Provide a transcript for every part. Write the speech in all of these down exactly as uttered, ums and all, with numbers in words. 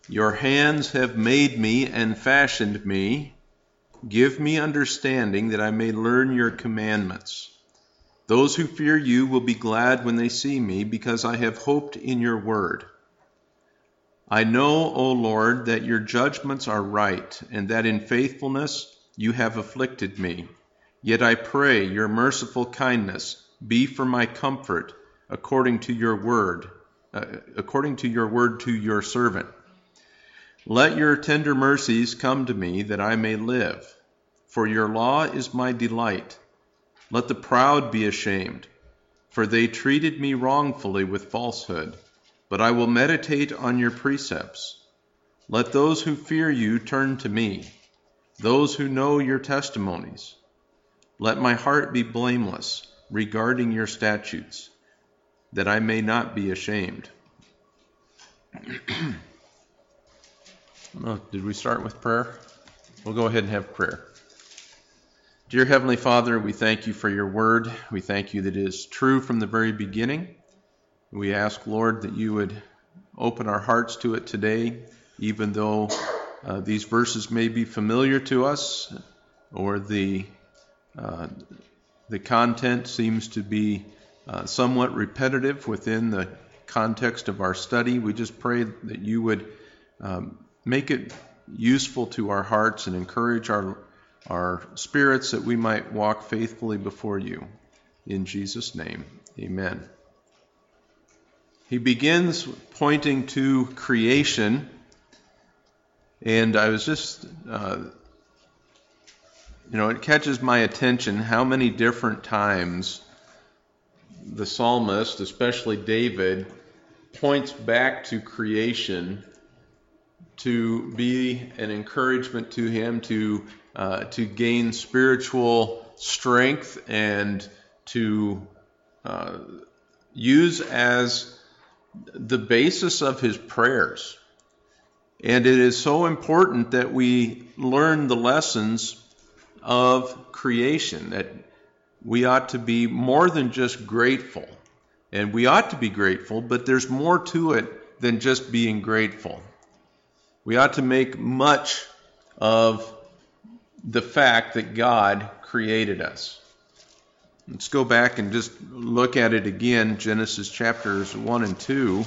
Your hands have made me and fashioned me. Give me understanding that I may learn your commandments. Those who fear you will be glad when they see me, because I have hoped in your word. I know, O Lord, that your judgments are right, and that in faithfulness you have afflicted me. Yet I pray your merciful kindness be for my comfort, according to your word, uh, according to your word to your servant. Let your tender mercies come to me, that I may live. For your law is my delight. Let the proud be ashamed, for they treated me wrongfully with falsehood. But I will meditate on your precepts. Let those who fear you turn to me, those who know your testimonies. Let my heart be blameless regarding your statutes, that I may not be ashamed. Oh, did we start with prayer? We'll go ahead and have prayer. Dear Heavenly Father, we thank you for your word. We thank you that it is true from the very beginning. We ask, Lord, that you would open our hearts to it today, even though uh, these verses may be familiar to us, or the uh, the content seems to be uh, somewhat repetitive within the context of our study. We just pray that you would um, make it useful to our hearts and encourage our our spirits, that we might walk faithfully before you. In Jesus' name, amen. He begins pointing to creation, and I was just, uh, you know, it catches my attention how many different times the psalmist, especially David, points back to creation to be an encouragement to him, to uh, to gain spiritual strength, and to uh, use as the basis of his prayers. And it is so important that we learn the lessons of creation, that we ought to be more than just grateful. And we ought to be grateful, but there's more to it than just being grateful. We ought to make much of the fact that God created us. Let's go back and just look at it again, Genesis chapters one and two.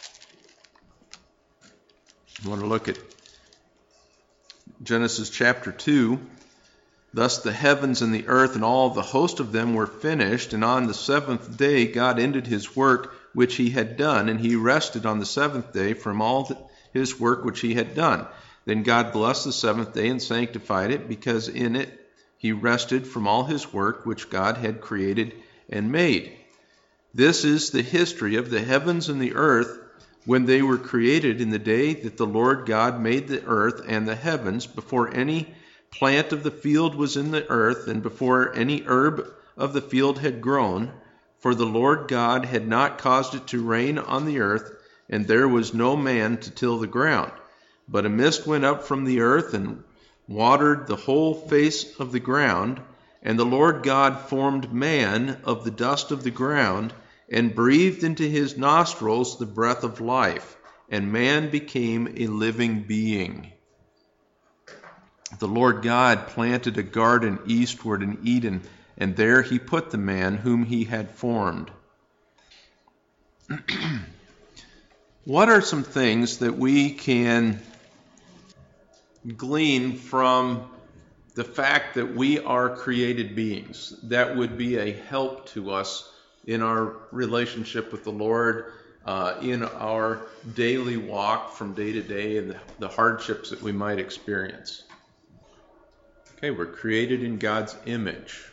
I want to look at Genesis chapter two. Thus the heavens and the earth and all the host of them were finished, and on the seventh day God ended his work which he had done, and he rested on the seventh day from all his work which he had done. Then God blessed the seventh day and sanctified it, because in it he rested from all his work which God had created and made. This is the history of the heavens and the earth when they were created, in the day that the Lord God made the earth and the heavens, before any plant of the field was in the earth, and before any herb of the field had grown. For the Lord God had not caused it to rain on the earth, and there was no man to till the ground. But a mist went up from the earth and watered the whole face of the ground. And the Lord God formed man of the dust of the ground, and breathed into his nostrils the breath of life, and man became a living being. The Lord God planted a garden eastward in Eden, and there he put the man whom he had formed. What are some things that we can glean from the fact that we are created beings that would be a help to us in our relationship with the Lord, uh, in our daily walk from day to day, and the, the hardships that we might experience? Okay, we're created in God's image,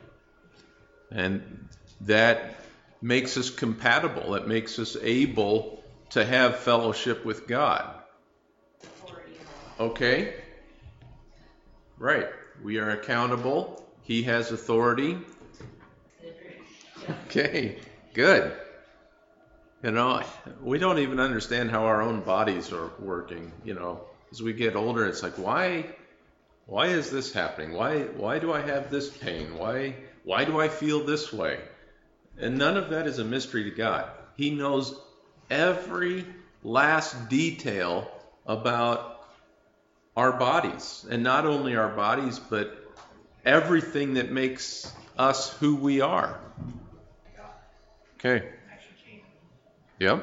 and that makes us compatible. It makes us able to have fellowship with God. Okay? Right. We are accountable. He has authority. Okay, good. You know, we don't even understand how our own bodies are working. You know, as we get older, it's like, why, why is this happening? Why, why do I have this pain? Why, why do I feel this way? And none of that is a mystery to God. He knows every last detail about our bodies, and not only our bodies, but everything that makes us who we are. Okay. Yep.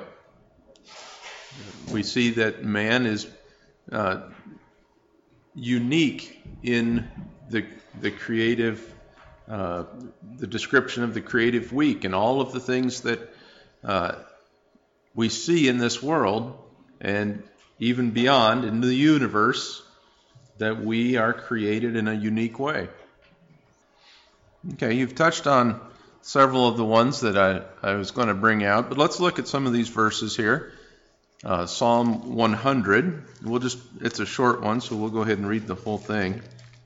We see that man is uh, unique in the the creative, uh, the description of the creative week, and all of the things that uh, we see in this world, and even beyond in the universe, that we are created in a unique way. Okay, you've touched on several of the ones that I, I was going to bring out, but let's look at some of these verses here. Uh, Psalm one hundred. We'll just, it's a short one, so we'll go ahead and read the whole thing.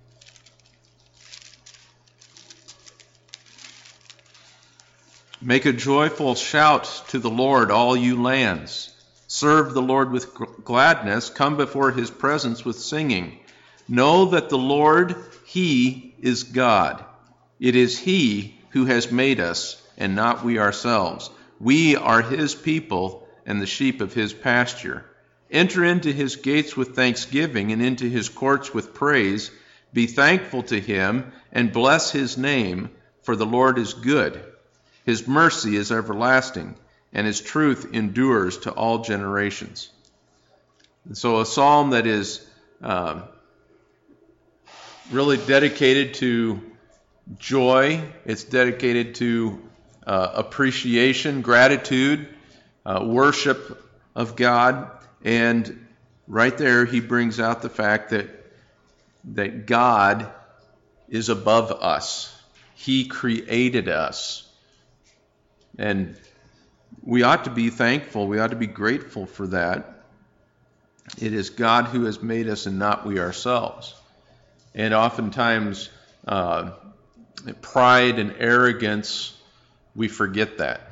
Make a joyful shout to the Lord, all you lands. Serve the Lord with gladness. Come before his presence with singing. Know that the Lord, he is God. It is he who has made us, and not we ourselves. We are his people and the sheep of his pasture. Enter into his gates with thanksgiving and into his courts with praise. Be thankful to him and bless his name, for the Lord is good. His mercy is everlasting, and his truth endures to all generations. And so a psalm that is uh, really dedicated to joy. It's dedicated to uh, appreciation, gratitude, uh, worship of God. And right there, he brings out the fact that that God is above us. He created us. And we ought to be thankful. We ought to be grateful for that. It is God who has made us and not we ourselves. And oftentimes, uh, pride and arrogance, we forget that.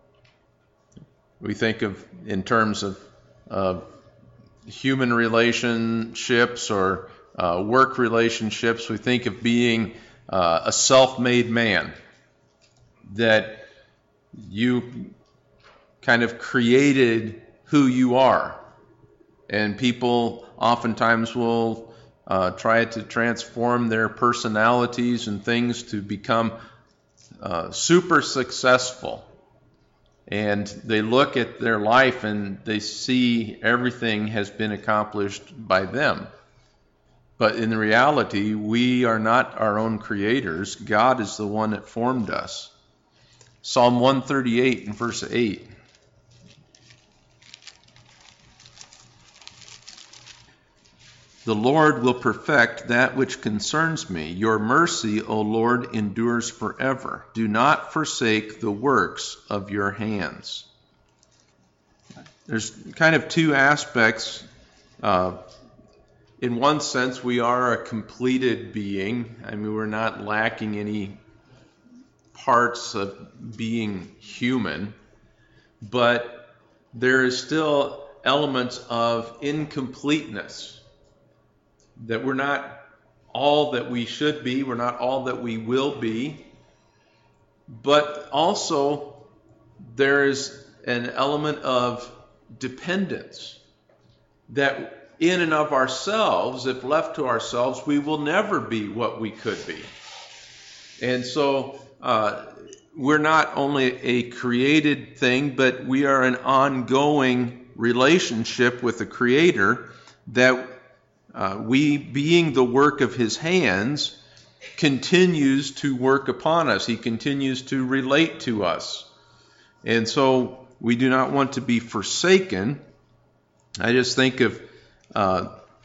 We think of in terms of uh, human relationships or uh, work relationships. We think of being uh, a self-made man, that you kind of created who you are. And people oftentimes will Uh, try to transform their personalities and things to become uh, super successful. And they look at their life and they see everything has been accomplished by them. But in reality, we are not our own creators. God is the one that formed us. Psalm one thirty-eight and verse eight. The Lord will perfect that which concerns me. Your mercy, O Lord, endures forever. Do not forsake the works of your hands. There's kind of two aspects. Uh, in one sense, we are a completed being. I mean, we're not lacking any parts of being human. But there is still elements of incompleteness. That we're not all that we should be, we're not all that we will be, but also there is an element of dependence that in and of ourselves, if left to ourselves, we will never be what we could be. And so uh, we're not only a created thing, but we are an ongoing relationship with the Creator that Uh, we, being the work of his hands, continues to work upon us. He continues to relate to us. And so we do not want to be forsaken. I just think of uh,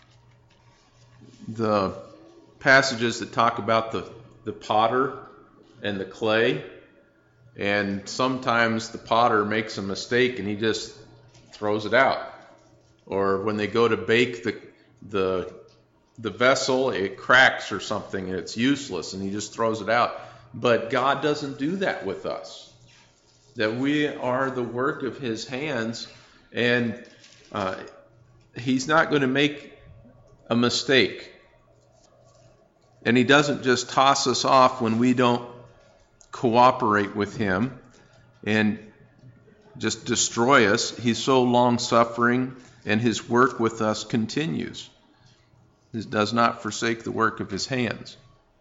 the passages that talk about the, the potter and the clay. And sometimes the potter makes a mistake and he just throws it out. Or when they go to bake the the the vessel, it cracks or something and it's useless and he just throws it out. But God doesn't do that with us. That we are the work of his hands, and uh, he's not going to make a mistake. And he doesn't just toss us off when we don't cooperate with him and just destroy us. He's so long-suffering and his work with us continues. He does not forsake the work of his hands.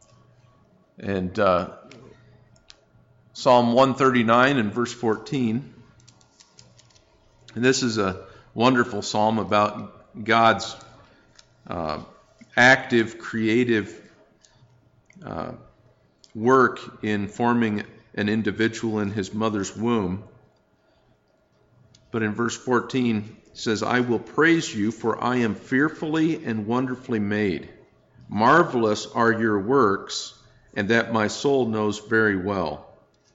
And uh, Psalm one thirty-nine and verse fourteen, and this is a wonderful psalm about God's uh, active, creative uh, work in forming an individual in his mother's womb. But in verse fourteen, it says, I will praise you, for I am fearfully and wonderfully made. Marvelous are your works, and that my soul knows very well.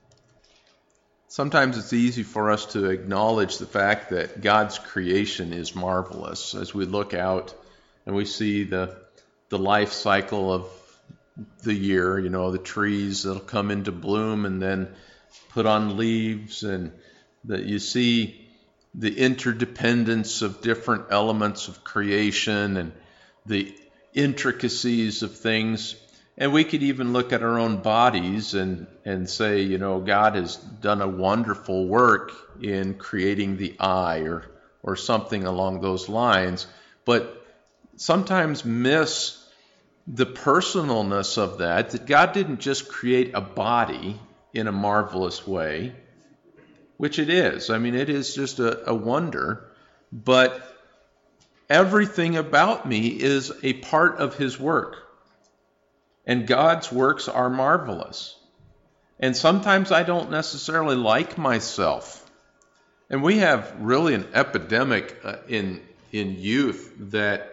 Sometimes it's easy for us to acknowledge the fact that God's creation is marvelous as we look out and we see the the life cycle of the year, you know, the trees that'll come into bloom and then put on leaves, and that you see the interdependence of different elements of creation and the intricacies of things. And we could even look at our own bodies and, and say, you know, God has done a wonderful work in creating the eye or, or something along those lines, but sometimes miss the personalness of that, that God didn't just create a body in a marvelous way, which it is. I mean, it is just a, a wonder, but everything about me is a part of his work. And God's works are marvelous. And sometimes I don't necessarily like myself. And we have really an epidemic uh, in in youth that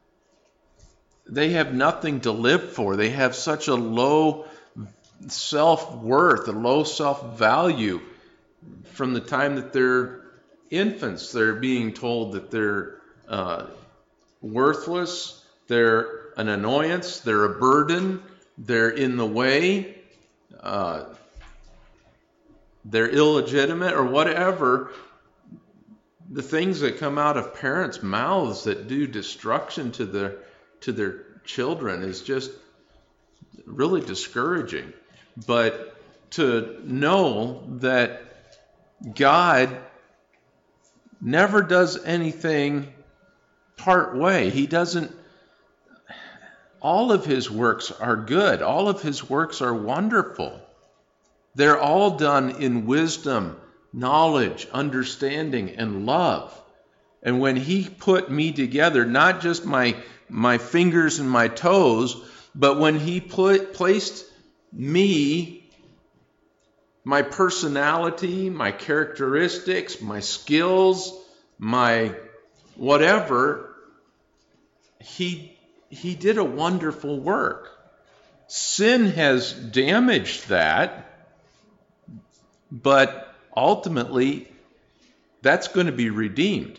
they have nothing to live for. They have such a low self-worth, a low self-value. From the time that they're infants, they're being told that they're uh, worthless, they're an annoyance, they're a burden, they're in the way, uh, they're illegitimate, or whatever. The things that come out of parents' mouths that do destruction to their to their children is just really discouraging. But to know that God never does anything part way. He doesn't, all of his works are good. All of his works are wonderful. They're all done in wisdom, knowledge, understanding, and love. And when he put me together, not just my, my fingers and my toes, but when he put, placed me, my personality, my characteristics, my skills, my whatever, he, he did a wonderful work. Sin has damaged that, but ultimately that's going to be redeemed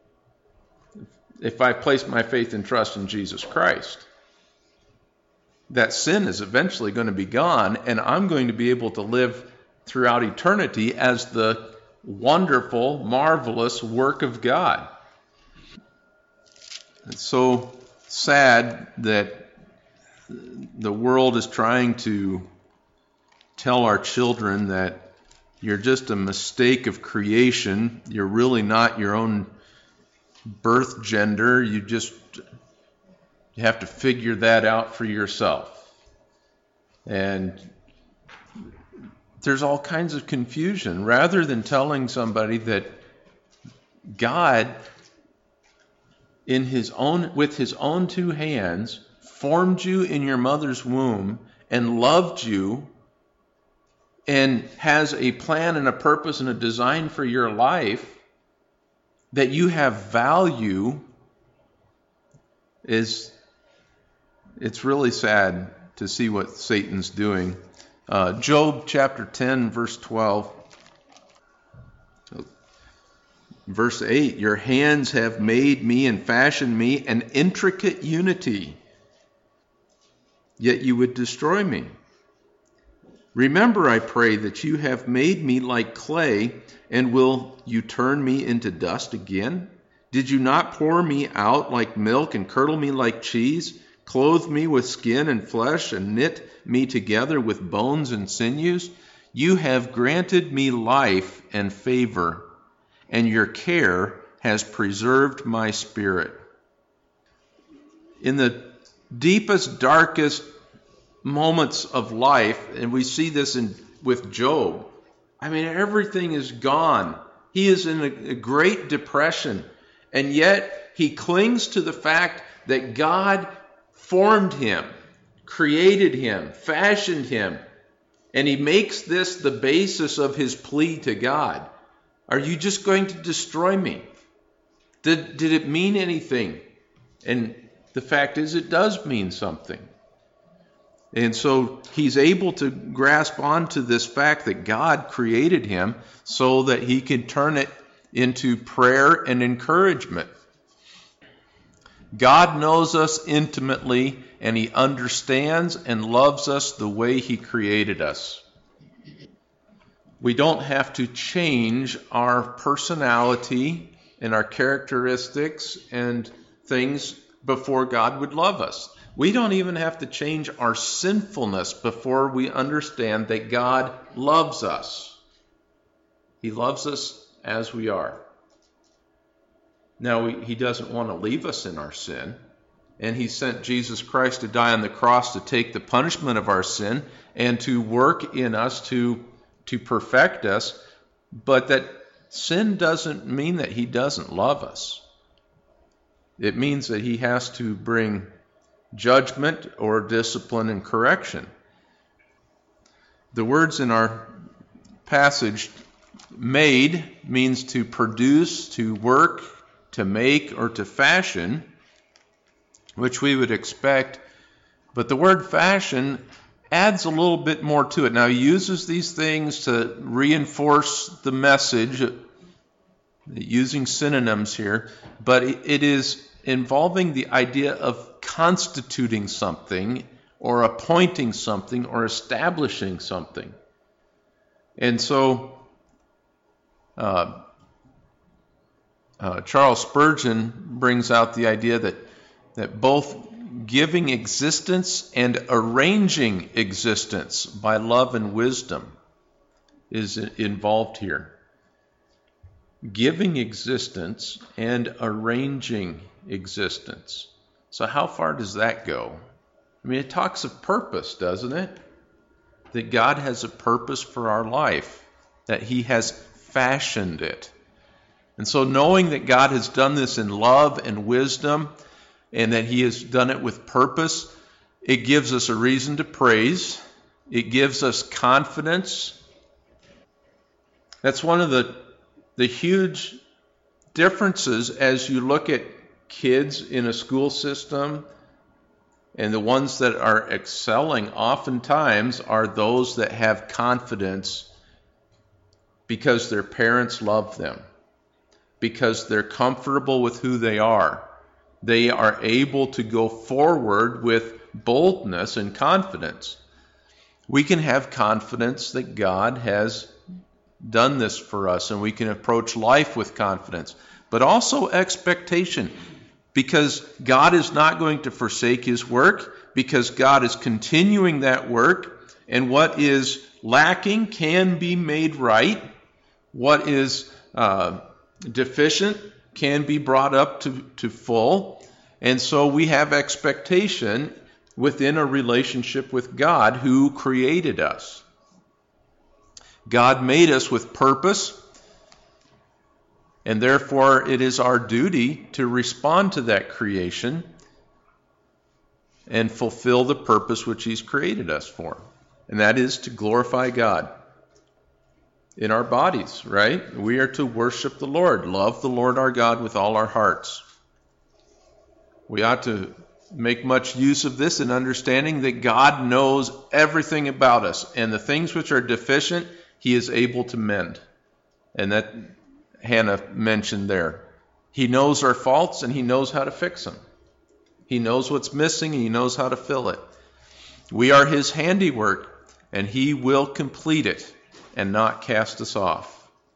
if I place my faith and trust in Jesus Christ. That sin is eventually going to be gone, and I'm going to be able to live throughout eternity as the wonderful, marvelous work of God. It's so sad that the world is trying to tell our children that you're just a mistake of creation. You're really not your own birth gender. You just you have to figure that out for yourself. And there's all kinds of confusion. Rather than telling somebody that God, in his own, with his own two hands, formed you in your mother's womb and loved you and has a plan and a purpose and a design for your life, that you have value, is it's really sad to see what Satan's doing. Uh, Job chapter ten, verse twelve. Verse eight, your hands have made me and fashioned me an intricate unity, yet you would destroy me. Remember, I pray, that you have made me like clay, and will you turn me into dust again? Did you not pour me out like milk and curdle me like cheese, clothe me with skin and flesh, and knit me together with bones and sinews? You have granted me life and favor, and your care has preserved my spirit. In the deepest, darkest moments of life, and we see this in with Job, I mean, everything is gone. He is in a, a great depression, and yet he clings to the fact that God formed him, created him, fashioned him, and he makes this the basis of his plea to God. Are you just going to destroy me? Did, did it mean anything? And the fact is, it does mean something. And so he's able to grasp onto this fact that God created him so that he can turn it into prayer and encouragement. God knows us intimately, and he understands and loves us the way he created us. We don't have to change our personality and our characteristics and things before God would love us. We don't even have to change our sinfulness before we understand that God loves us. He loves us as we are. Now, he doesn't want to leave us in our sin, and he sent Jesus Christ to die on the cross to take the punishment of our sin and to work in us to, to perfect us, but that sin doesn't mean that he doesn't love us. It means that he has to bring judgment or discipline and correction. The words in our passage, made, means to produce, to work, to make, or to fashion, which we would expect. But the word fashion adds a little bit more to it. Now, he uses these things to reinforce the message, using synonyms here, but it is involving the idea of constituting something or appointing something or establishing something. And so uh, uh, Charles Spurgeon brings out the idea that, that both giving existence and arranging existence by love and wisdom is involved here. Giving existence and arranging existence. So how far does that go? I mean, it talks of purpose, doesn't it? That God has a purpose for our life, that he has fashioned it. And so knowing that God has done this in love and wisdom, and that he has done it with purpose, it gives us a reason to praise. It gives us confidence. That's one of the, the huge differences as you look at kids in a school system, and the ones that are excelling oftentimes are those that have confidence because their parents love them, because they're comfortable with who they are. They are able to go forward with boldness and confidence. We can have confidence that God has done this for us, and we can approach life with confidence, but also expectation, because God is not going to forsake his work, because God is continuing that work, and what is lacking can be made right. What is uh, deficient can be brought up to, to full. And so we have expectation within a relationship with God who created us. God made us with purpose, and therefore it is our duty to respond to that creation and fulfill the purpose which he's created us for. And that is to glorify God in our bodies, right? We are to worship the Lord, love the Lord our God with all our hearts. We ought to make much use of this in understanding that God knows everything about us, and the things which are deficient, he is able to mend. And that Hannah mentioned there. He knows our faults, and he knows how to fix them. He knows what's missing, and he knows how to fill it. We are his handiwork, and he will complete it and not cast us off.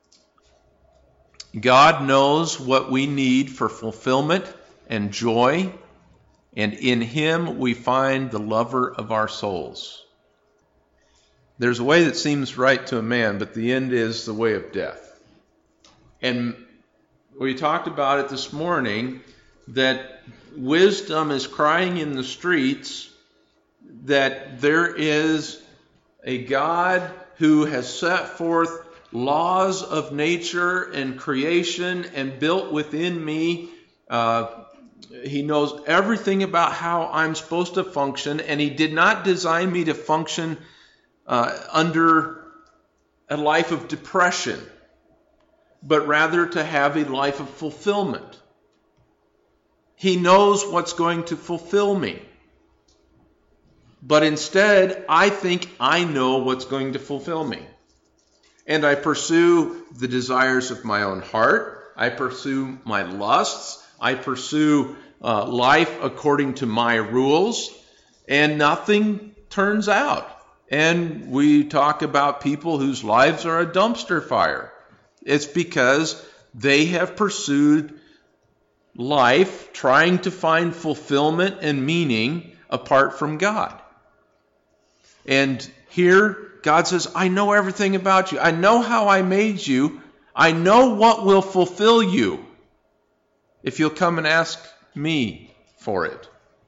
God knows what we need for fulfillment and joy, and in him we find the lover of our souls. There's a way that seems right to a man, but the end is the way of death. And We talked about it this morning, that wisdom is crying in the streets, that there is a God who has set forth laws of nature and creation and built within me. Uh, he knows everything about how I'm supposed to function, and he did not design me to function uh, under a life of depression, but rather to have a life of fulfillment. He knows what's going to fulfill me. But instead, I think I know what's going to fulfill me. And I pursue the desires of my own heart. I pursue my lusts. I pursue uh, life according to my rules. And nothing turns out. And we talk about people whose lives are a dumpster fire. It's because they have pursued life trying to find fulfillment and meaning apart from God. And here, God says, I know everything about you. I know how I made you. I know what will fulfill you if you'll come and ask me for it.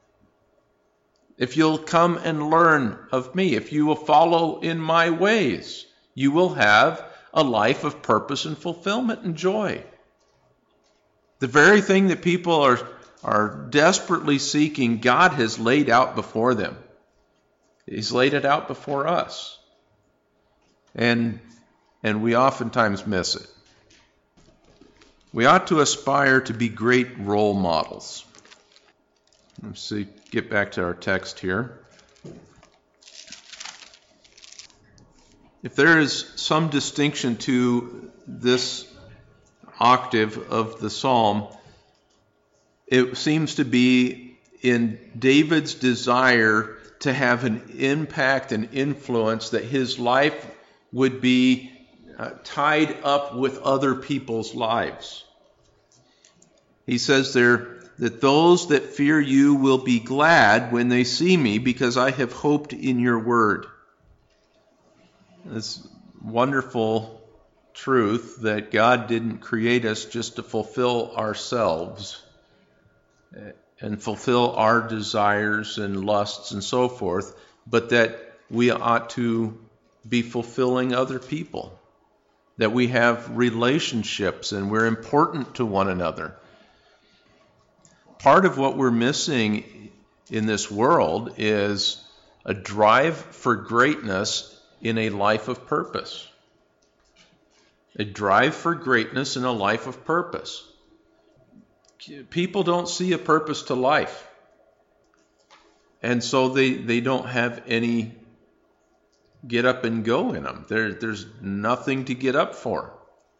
If you'll come and learn of me, if you will follow in my ways, you will have a life of purpose and fulfillment and joy. The very thing that people are, are desperately seeking, God has laid out before them. He's laid it out before us. And, and we oftentimes miss it. We ought to aspire to be great role models. Let's see, get back to our text here. If there is some distinction to this octave of the psalm, it seems to be in David's desire to have an impact and influence, that his life would be uh, tied up with other people's lives. He says there that those that fear you will be glad when they see me, because I have hoped in your word. This wonderful truth that God didn't create us just to fulfill ourselves and fulfill our desires and lusts and so forth, but that we ought to be fulfilling other people, that we have relationships and we're important to one another. Part of what we're missing in this world is a drive for greatness in a life of purpose. A drive for greatness in a life of purpose. People don't see a purpose to life. And so they, they don't have any get up and go in them. There, there's nothing to get up for.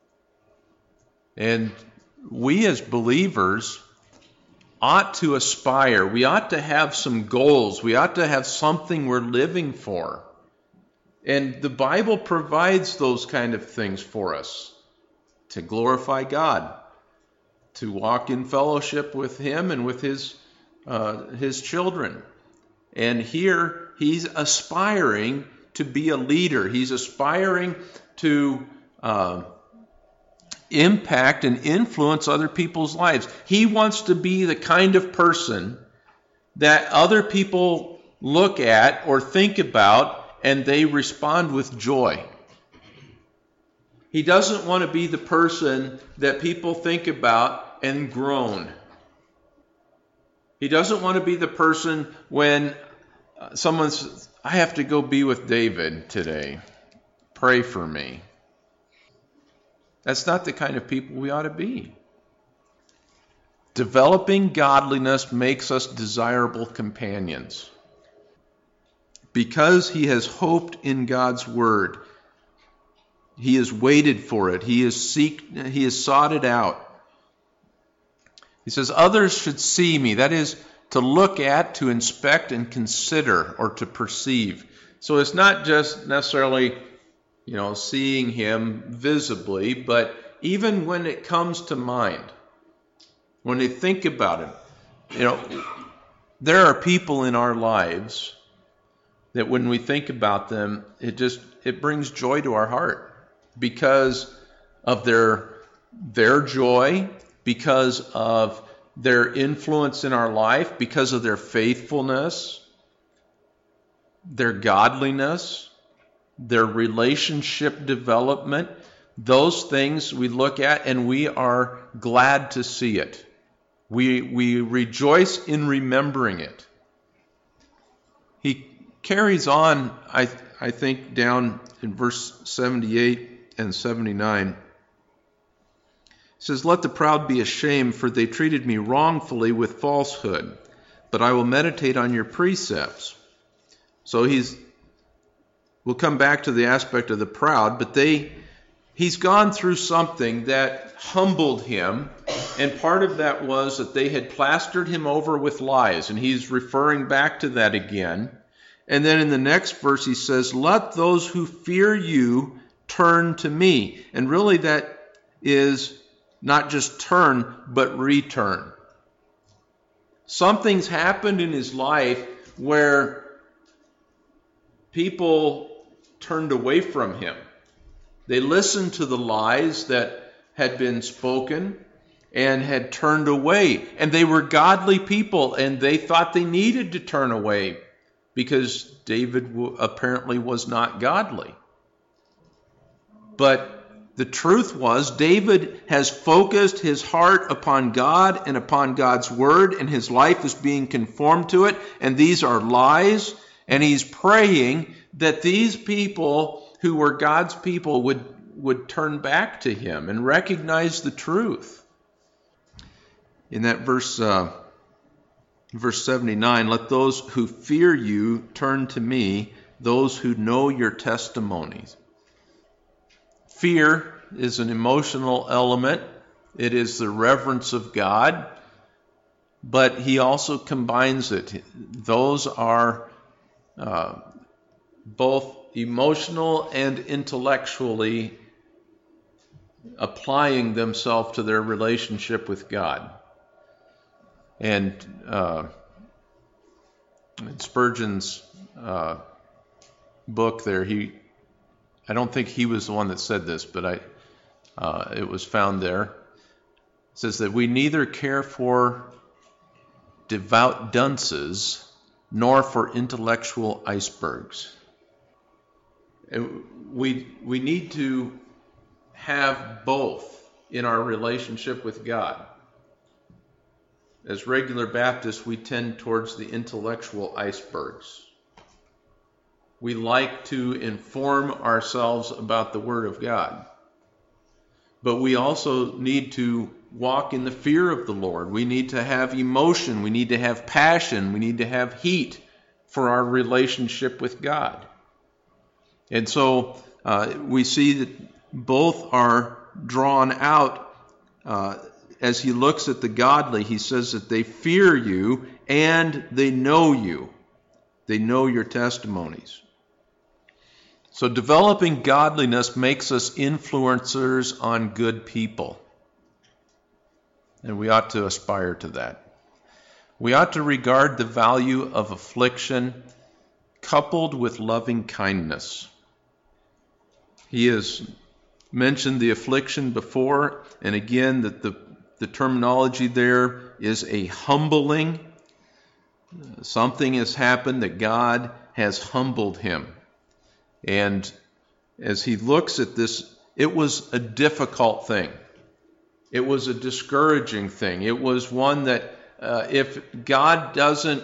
And we as believers ought to aspire. We ought to have some goals. We ought to have something we're living for. And the Bible provides those kind of things for us. To glorify God. To walk in fellowship with Him and with His, uh, His children. And here he's aspiring to be a leader. He's aspiring to uh, impact and influence other people's lives. He wants to be the kind of person that other people look at or think about and they respond with joy. He doesn't want to be the person that people think about and groan. He doesn't want to be the person when someone says, I have to go be with David today. Pray for me. That's not the kind of people we ought to be. Developing godliness makes us desirable companions. Because he has hoped in God's word, he has waited for it. He has seek, he has sought it out. He says, others should see me. That is, to look at, to inspect, and consider, or to perceive. So it's not just necessarily, you know, seeing him visibly, but even when it comes to mind, when they think about him, you know, there are people in our lives that when we think about them, it just, it brings joy to our heart because of their their joy, because of their influence in our life, because of their faithfulness, their godliness, their relationship development. Those things we look at and we are glad to see it. We, we rejoice in remembering it. He carries on, I, I think, down in verse seventy-eight and seventy-nine. He says, "Let the proud be ashamed, for they treated me wrongfully with falsehood, but I will meditate on your precepts." So he's, we'll come back to the aspect of the proud, but they, he's gone through something that humbled him, and part of that was that they had plastered him over with lies, and he's referring back to that again. And then in the next verse he says, "Let those who fear you turn to me." And really that is not just turn, but return. Something's happened in his life where people turned away from him. They listened to the lies that had been spoken and had turned away. And they were godly people, and they thought they needed to turn away because David apparently was not godly. But the truth was, David has focused his heart upon God and upon God's word, and his life is being conformed to it, and these are lies, and he's praying that these people who were God's people would, would turn back to him and recognize the truth. In that verse, uh, verse seventy-nine, "Let those who fear you turn to me, those who know your testimonies." Fear is an emotional element. It is the reverence of God, but he also combines it. Those are uh, both emotional and intellectually applying themselves to their relationship with God. And uh, in Spurgeon's uh, book there, he I don't think he was the one that said this, but I, uh, it was found there. It says that we neither care for devout dunces nor for intellectual icebergs. And we, we need to have both in our relationship with God. As regular Baptists, we tend towards the intellectual icebergs. We like to inform ourselves about the Word of God. But we also need to walk in the fear of the Lord. We need to have emotion. We need to have passion. We need to have heat for our relationship with God. And so uh, we see that both are drawn out. Uh, as he looks at the godly, he says that they fear you and they know you. They know your testimonies. So developing godliness makes us influencers on good people. And we ought to aspire to that. We ought to regard the value of affliction coupled with loving kindness. He has mentioned the affliction before, and again that the, the terminology there is a humbling. Something has happened that God has humbled him. And as he looks at this, it was a difficult thing. It was a discouraging thing. It was one that uh, if God doesn't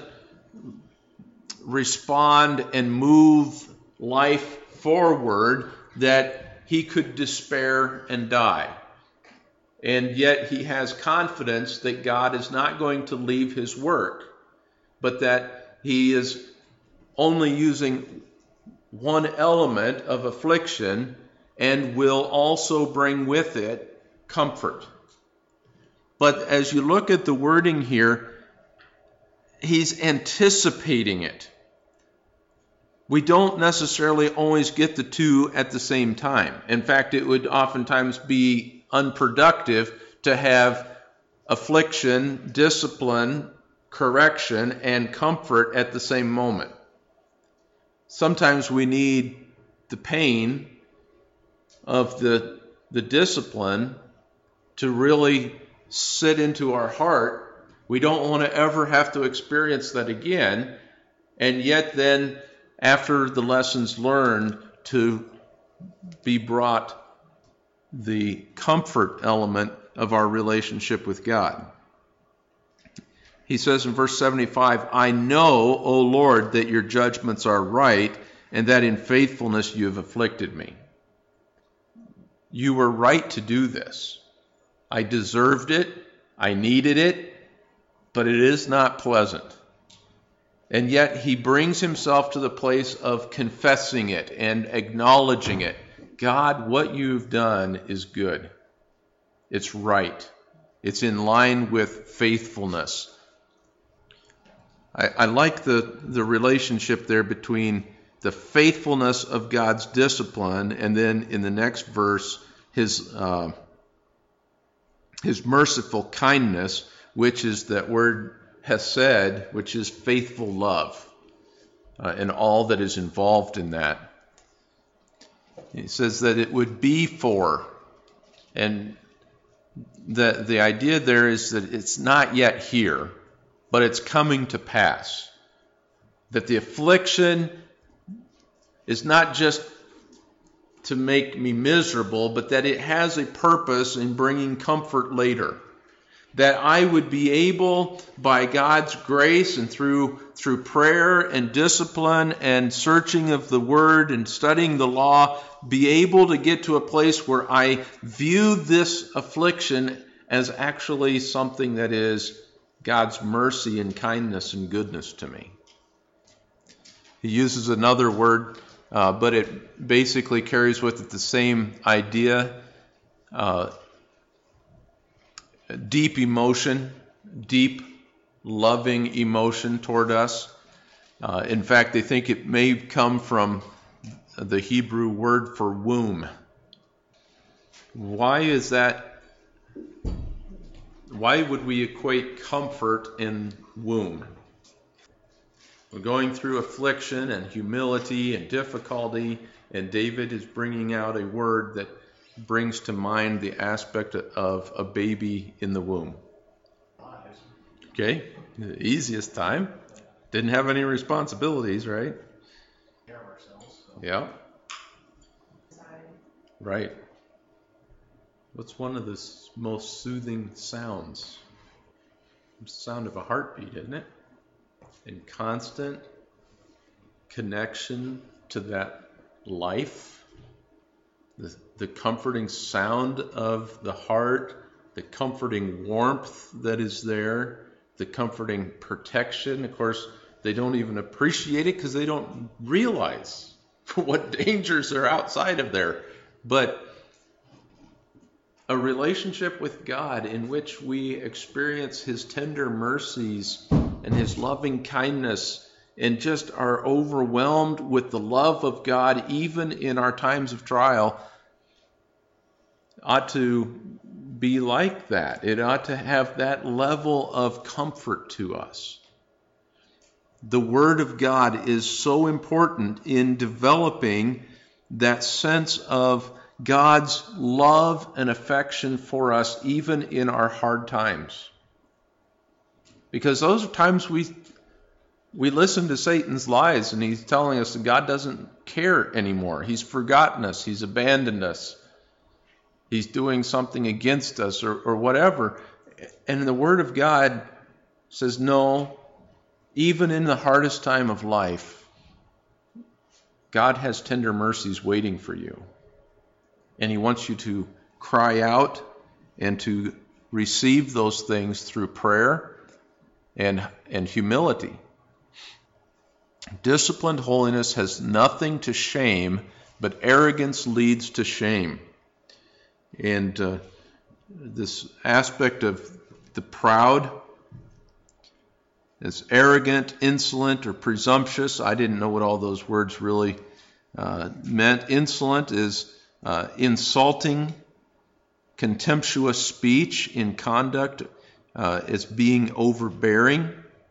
respond and move life forward, that he could despair and die. And yet he has confidence that God is not going to leave his work, but that he is only using one element of affliction and will also bring with it comfort. But as you look at the wording here, he's anticipating it. We don't necessarily always get the two at the same time. In fact, it would oftentimes be unproductive to have affliction, discipline, correction, and comfort at the same moment. Sometimes we need the pain of the, the discipline to really sit into our heart. We don't want to ever have to experience that again. And yet then, after the lessons learned, to be brought the comfort element of our relationship with God. He says in verse seventy-five, I know, O Lord, that your judgments are right, and that in faithfulness you have afflicted me. You were right to do this. I deserved it. I needed it. But it is not pleasant. And yet he brings himself to the place of confessing it and acknowledging it. God, what you've done is good. It's right. It's in line with faithfulness. I, I like the, the relationship there between the faithfulness of God's discipline, and then in the next verse, his uh, his merciful kindness, which is that word hesed, which is faithful love, uh, and all that is involved in that. He says that it would be for, and the the idea there is that it's not yet here, but it's coming to pass. That the affliction is not just to make me miserable, but that it has a purpose in bringing comfort later. That I would be able, by God's grace and through through prayer and discipline and searching of the Word and studying the law, be able to get to a place where I view this affliction as actually something that is God's mercy and kindness and goodness to me. He uses another word, uh, but it basically carries with it the same idea. Uh, deep emotion, deep loving emotion toward us. Uh, in fact, they think it may come from the Hebrew word for womb. Why is that? Why would we equate comfort in womb? We're going through affliction and humility and difficulty, and David is bringing out a word that brings to mind the aspect of a baby in the womb. Okay, the easiest time. Didn't have any responsibilities, right? Yeah. Right. What's one of the most soothing sounds? It's the sound of a heartbeat, isn't it? In constant connection to that life, the, the comforting sound of the heart, the comforting warmth that is there, the comforting protection. Of course, they don't even appreciate it because they don't realize what dangers are outside of there. But a relationship with God in which we experience His tender mercies and His loving kindness and just are overwhelmed with the love of God even in our times of trial ought to be like that. It ought to have that level of comfort to us. The Word of God is so important in developing that sense of God's love and affection for us even in our hard times. Because those are times we we listen to Satan's lies and he's telling us that God doesn't care anymore. He's forgotten us. He's abandoned us. He's doing something against us or, or whatever. And the Word of God says, no, even in the hardest time of life, God has tender mercies waiting for you. And He wants you to cry out and to receive those things through prayer and, and humility. Disciplined holiness has nothing to shame, but arrogance leads to shame. And uh, this aspect of the proud is arrogant, insolent, or presumptuous. I didn't know what all those words really uh, meant. Insolent is uh, insulting, contemptuous speech in conduct. Uh, it's being overbearing.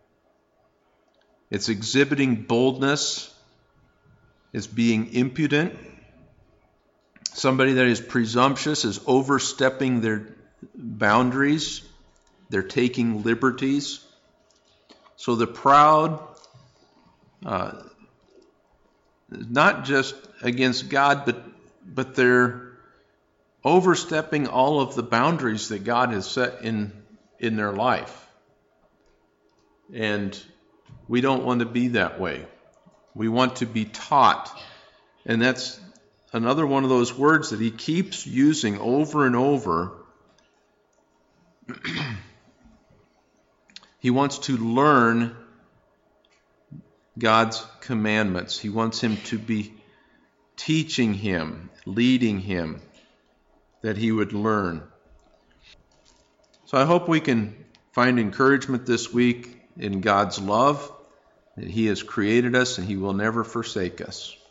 It's exhibiting boldness. It's being impudent. Somebody that is presumptuous is overstepping their boundaries. They're taking liberties. So the proud, uh, not just against God, but but they're overstepping all of the boundaries that God has set in in their life. And we don't want to be that way. We want to be taught. And that's another one of those words that he keeps using over and over. He wants to learn God's commandments. He wants him to be teaching him, leading him, that he would learn. So I hope we can find encouragement this week in God's love, that he has created us and he will never forsake us.